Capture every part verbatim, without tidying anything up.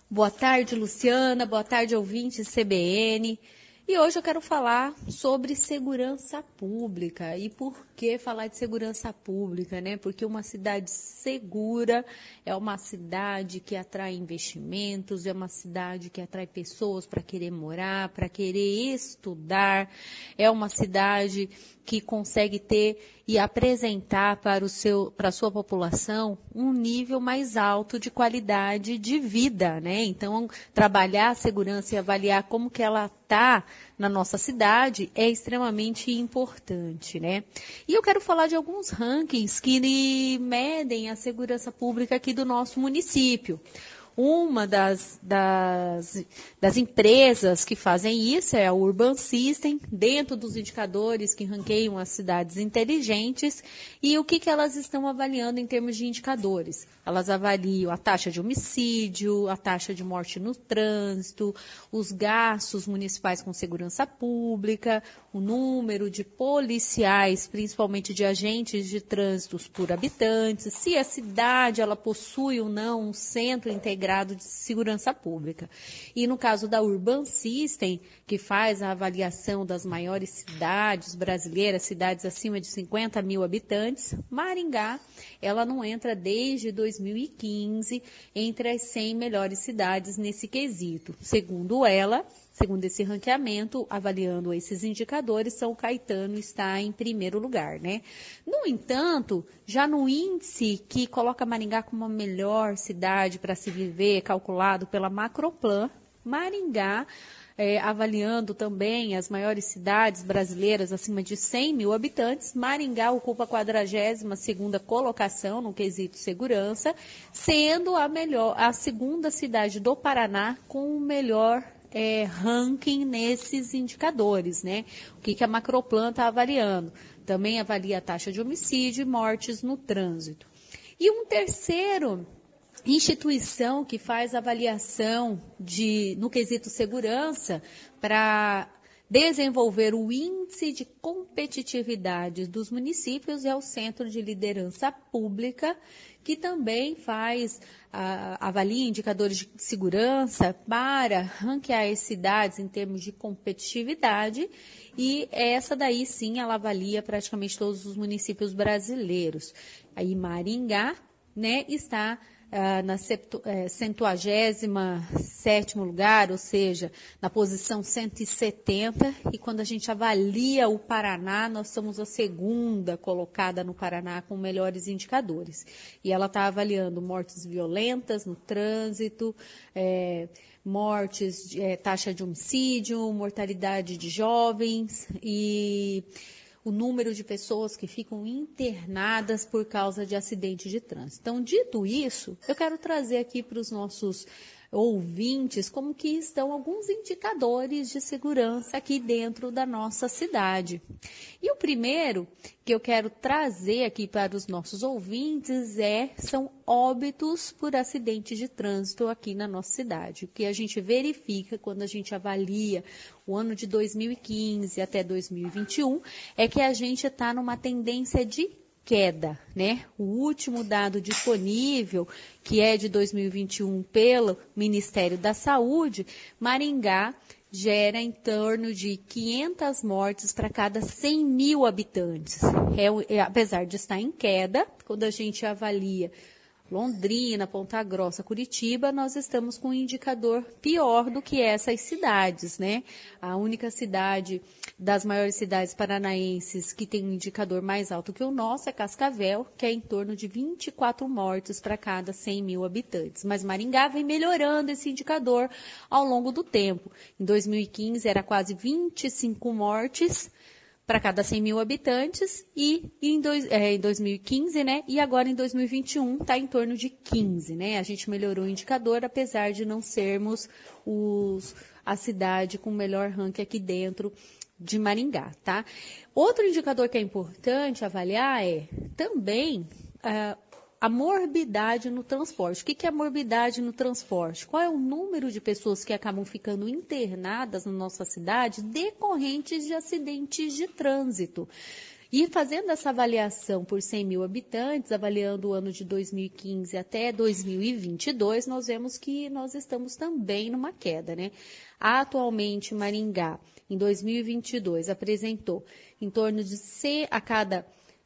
Boa tarde, Luciana. Boa tarde, ouvintes C B N. E hoje eu quero falar sobre segurança pública. E por que falar de segurança pública, né? Porque uma cidade segura é uma cidade que atrai investimentos, é uma cidade que atrai pessoas para querer morar, para querer estudar, é uma cidade que consegue ter e apresentar para o seu, para a sua população um nível mais alto de qualidade de vida, né? Então, trabalhar a segurança e avaliar como que ela está na nossa cidade é extremamente importante, né? E eu quero falar de alguns rankings que medem a segurança pública aqui do nosso município. Uma das, das, das empresas que fazem isso é a Urban System, dentro dos indicadores que ranqueiam as cidades inteligentes. E o que, que elas estão avaliando em termos de indicadores? Elas avaliam a taxa de homicídio, a taxa de morte no trânsito, os gastos municipais com segurança pública, o número de policiais, principalmente de agentes de trânsito por habitantes, se a cidade ela possui ou não um centro integrado de segurança pública. E no caso da Urban System, que faz a avaliação das maiores cidades brasileiras, cidades acima de cinquenta mil habitantes, Maringá, ela não entra desde dois mil e quinze entre as cem melhores cidades nesse quesito. Segundo ela, segundo esse ranqueamento, avaliando esses indicadores, São Caetano está em primeiro lugar, né? No entanto, já no índice que coloca Maringá como a melhor cidade para se viver, calculado pela Macroplan, Maringá, É, avaliando também as maiores cidades brasileiras acima de cem mil habitantes, Maringá ocupa a quadragésima segunda colocação no quesito segurança, sendo a, melhor, a segunda cidade do Paraná com o melhor é, ranking nesses indicadores, né? O que, que a Macroplan está avaliando? Também avalia a taxa de homicídio e mortes no trânsito. E um terceiro instituição que faz avaliação de, no quesito segurança para desenvolver o índice de competitividade dos municípios é o Centro de Liderança Pública, que também faz, a, avalia indicadores de segurança para ranquear as cidades em termos de competitividade, e essa daí sim ela avalia praticamente todos os municípios brasileiros. Aí Maringá, né, está Uh, na centuagésima sétimo lugar, ou seja, na posição cento e setenta, e quando a gente avalia o Paraná, nós somos a segunda colocada no Paraná com melhores indicadores. E ela está avaliando mortes violentas no trânsito, é, mortes, é, taxa de homicídio, mortalidade de jovens e o número de pessoas que ficam internadas por causa de acidentes de trânsito. Então, dito isso, eu quero trazer aqui para os nossos ouvintes como que estão alguns indicadores de segurança aqui dentro da nossa cidade. E o primeiro que eu quero trazer aqui para os nossos ouvintes é, são óbitos por acidentes de trânsito aqui na nossa cidade. O que a gente verifica quando a gente avalia o ano de dois mil e quinze até dois mil e vinte e um é que a gente está numa tendência de queda, né? O último dado disponível, que é de dois mil e vinte e um pelo Ministério da Saúde, Maringá gera em torno de quinhentas mortes para cada cem mil habitantes. É, é, apesar de estar em queda, quando a gente avalia Londrina, Ponta Grossa, Curitiba, nós estamos com um indicador pior do que essas cidades, né? A única cidade das maiores cidades paranaenses que tem um indicador mais alto que o nosso é Cascavel, que é em torno de vinte e quatro mortes para cada cem mil habitantes. Mas Maringá vem melhorando esse indicador ao longo do tempo. Em dois mil e quinze era quase vinte e cinco mortes para cada cem mil habitantes, e em, dois, é, em dois mil e quinze, né, e agora em dois mil e vinte e um está em torno de quinze, né, a gente melhorou o indicador, apesar de não sermos os, a cidade com o melhor ranking aqui dentro de Maringá, tá? Outro indicador que é importante avaliar é também uh, a morbidade no transporte. O que é a morbidade no transporte? Qual é o número de pessoas que acabam ficando internadas na nossa cidade decorrentes de acidentes de trânsito? E fazendo essa avaliação por cem mil habitantes, avaliando o ano de dois mil e quinze até dois mil e vinte e dois, nós vemos que nós estamos também numa queda, né? Atualmente, Maringá, em dois mil e vinte e dois, apresentou em torno de C a cada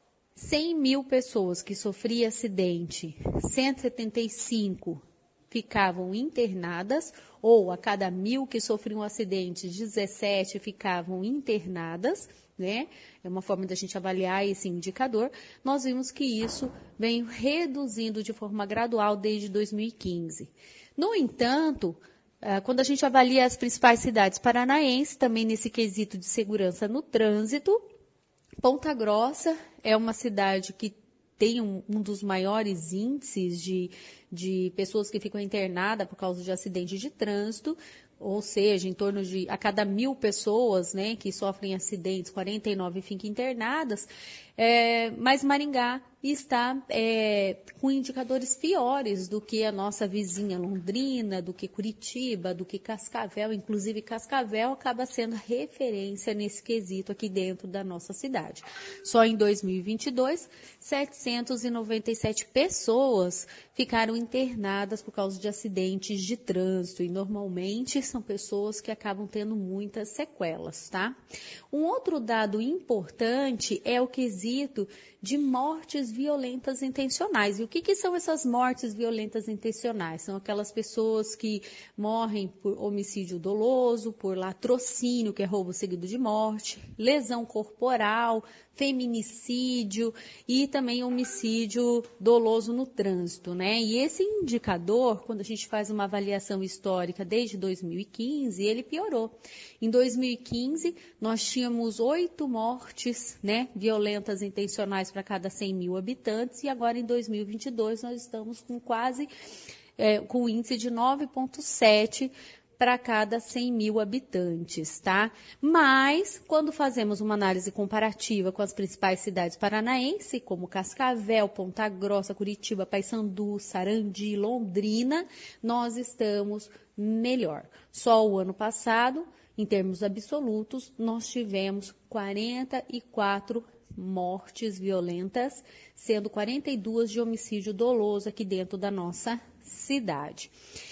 cem mil pessoas que sofriam acidente, cento e setenta e cinco ficavam internadas, ou a cada mil que sofriam um acidente, dezessete ficavam internadas, né? É uma forma da gente avaliar esse indicador. Nós vimos que isso vem reduzindo de forma gradual desde dois mil e quinze. No entanto, quando a gente avalia as principais cidades paranaenses, também nesse quesito de segurança no trânsito, Ponta Grossa é uma cidade que tem um, um dos maiores índices de, de pessoas que ficam internadas por causa de acidente de trânsito, ou seja, em torno de, a cada mil pessoas, né, que sofrem acidentes, quarenta e nove ficam internadas, é, mas Maringá está é, com indicadores piores do que a nossa vizinha Londrina, do que Curitiba, do que Cascavel. Inclusive, Cascavel acaba sendo referência nesse quesito aqui dentro da nossa cidade. Só em dois mil e vinte e dois, setecentas e noventa e sete pessoas ficaram internadas por causa de acidentes de trânsito, e normalmente são pessoas que acabam tendo muitas sequelas, tá? Um outro dado importante é o quesito de mortes violentas intencionais. E o que, que são essas mortes violentas intencionais? São aquelas pessoas que morrem por homicídio doloso, por latrocínio, que é roubo seguido de morte, lesão corporal, feminicídio e também homicídio doloso no trânsito, né? E esse indicador, quando a gente faz uma avaliação histórica desde dois mil e quinze, ele piorou. Em dois mil e quinze, nós tínhamos oito mortes, né, violentas intencionais para cada cem mil habitantes, e agora em dois mil e vinte e dois nós estamos com quase, é, com um índice de nove vírgula sete para cada cem mil habitantes, tá? Mas, quando fazemos uma análise comparativa com as principais cidades paranaenses, como Cascavel, Ponta Grossa, Curitiba, Paysandu, Sarandi, Londrina, nós estamos melhor. Só o ano passado, em termos absolutos, nós tivemos quarenta e quatro mortes violentas, sendo quarenta e duas de homicídio doloso aqui dentro da nossa cidade.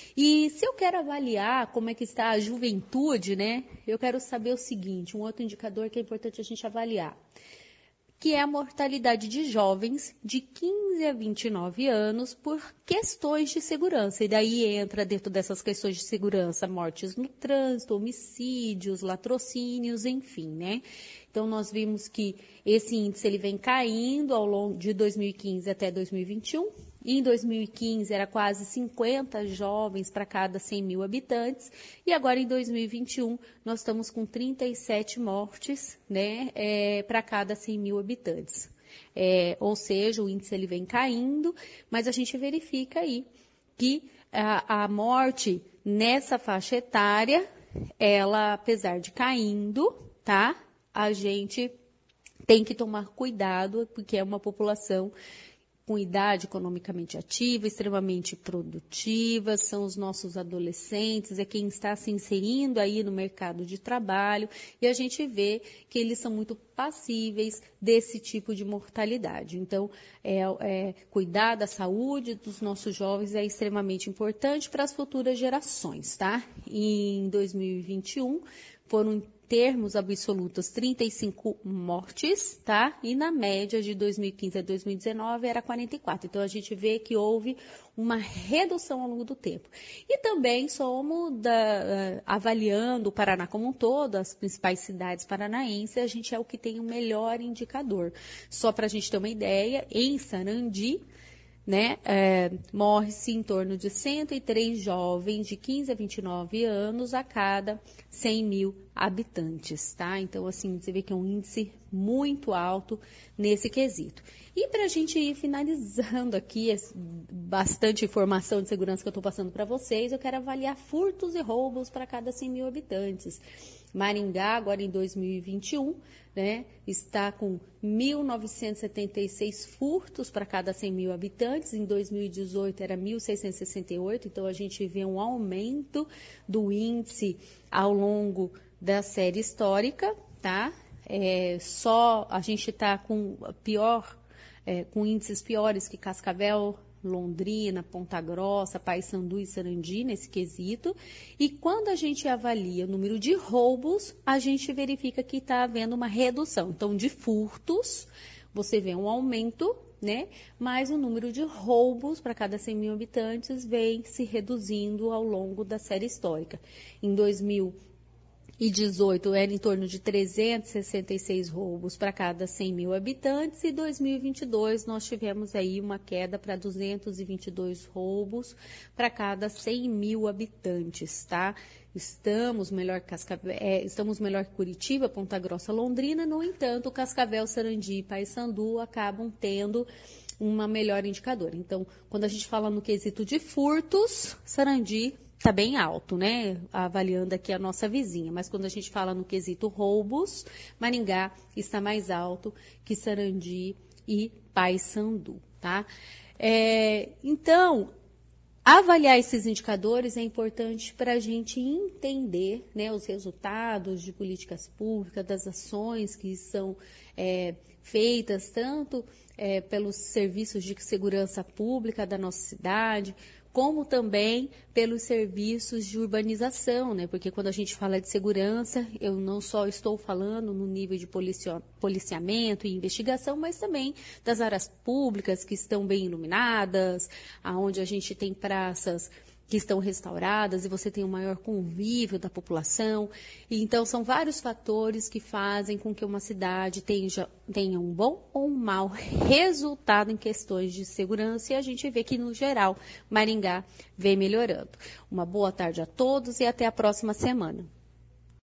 E se eu quero avaliar como é que está a juventude, né, eu quero saber o seguinte, um outro indicador que é importante a gente avaliar, que é a mortalidade de jovens de quinze a vinte e nove anos por questões de segurança. E daí entra dentro dessas questões de segurança, mortes no trânsito, homicídios, latrocínios, enfim, né? Então, nós vimos que esse índice ele vem caindo ao longo de dois mil e quinze até dois mil e vinte e um. Em dois mil e quinze, era quase cinquenta jovens para cada cem mil habitantes. E agora, em dois mil e vinte e um, nós estamos com trinta e sete mortes, né, é, para cada cem mil habitantes. É, ou seja, o índice ele vem caindo, mas a gente verifica aí que a, a morte nessa faixa etária, ela, apesar de caindo, tá? A gente tem que tomar cuidado, porque é uma população com idade economicamente ativa, extremamente produtiva, são os nossos adolescentes, é quem está se inserindo aí no mercado de trabalho, e a gente vê que eles são muito passíveis desse tipo de mortalidade. Então, é, é, cuidar da saúde dos nossos jovens é extremamente importante para as futuras gerações, tá? E em dois mil e vinte e um, foram termos absolutos, trinta e cinco mortes, tá? E na média de dois mil e quinze a dois mil e dezenove era quarenta e quatro. Então, a gente vê que houve uma redução ao longo do tempo. E também somos da, uh, avaliando o Paraná como um todo, as principais cidades paranaenses, a gente é o que tem o melhor indicador. Só para a gente ter uma ideia, em Sarandi, né, é, morre-se em torno de cento e três jovens de quinze a vinte e nove anos a cada cem mil habitantes, tá? Então, assim, você vê que é um índice muito alto nesse quesito. E para a gente ir finalizando aqui, bastante informação de segurança que eu estou passando para vocês, eu quero avaliar furtos e roubos para cada cem mil habitantes. Maringá, agora em dois mil e vinte e um, né, está com mil novecentos e setenta e seis furtos para cada cem mil habitantes. Em dois mil e dezoito era mil seiscentos e sessenta e oito, então a gente vê um aumento do índice ao longo da série histórica, tá? é, só a gente está com pior, é, com índices piores que Cascavel, Londrina, Ponta Grossa, Paysandu e Sarandi nesse quesito. E quando a gente avalia o número de roubos, a gente verifica que está havendo uma redução. Então, de furtos, você vê um aumento, né? Mas o número de roubos para cada cem mil habitantes vem se reduzindo ao longo da série histórica. Em dois mil e dezoito era em torno de trezentos e sessenta e seis roubos para cada cem mil habitantes, e em dois mil e vinte e dois nós tivemos aí uma queda para duzentos e vinte e dois roubos para cada cem mil habitantes, tá? Estamos melhor que Cascavel, é, estamos melhor que Curitiba, Ponta Grossa, Londrina. No entanto, Cascavel, Sarandi e Paysandu acabam tendo uma melhor indicador. Então, quando a gente fala no quesito de furtos, Sarandi está bem alto, né? Avaliando aqui a nossa vizinha. Mas quando a gente fala no quesito roubos, Maringá está mais alto que Sarandi e Paysandu, tá? É, então, avaliar esses indicadores é importante para a gente entender, né, os resultados de políticas públicas, das ações que são é, feitas tanto é, pelos serviços de segurança pública da nossa cidade, como também pelos serviços de urbanização, né? Porque quando a gente fala de segurança, eu não só estou falando no nível de policio- policiamento e investigação, mas também das áreas públicas que estão bem iluminadas, aonde a gente tem praças que estão restauradas e você tem um maior convívio da população. E, então, são vários fatores que fazem com que uma cidade tenha, tenha um bom ou um mau resultado em questões de segurança, e a gente vê que, no geral, Maringá vem melhorando. Uma boa tarde a todos e até a próxima semana.